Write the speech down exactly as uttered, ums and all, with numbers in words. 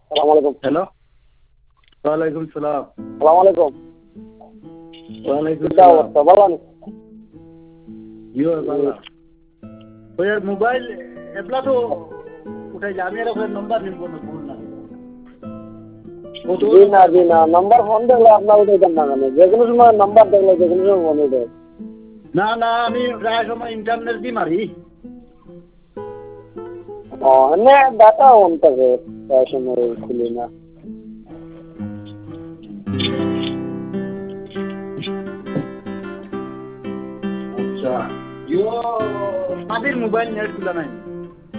সালাম আলাইকুম। হ্যালো, ওয়ালাইকুম সালাম। সালাম আলাইকুম। ওয়ালাইকুম কিতা সালাম। অবস্থা ভালো নি? ইয়ো বালা। ওই মোবাইল এবলা তো উঠাইলে আমি আর ওখানে নম্বর নিব না ফোন না। জি না জি না নাম্বার ফোন দেখলে আপনার উঠাইতেন না কেন? যে কোনো সময় নাম্বার দেখলে যে কোনো সময় ফোন উঠে। না না আমি প্রায় সময় ইন্টারনেট দিয়ে মারি। ও এমনি ডাটা অন থাকে প্রায় সময় খুলি না। আচ্ছা ইয়ো তাদের মোবাইল নেট খোলা নাই।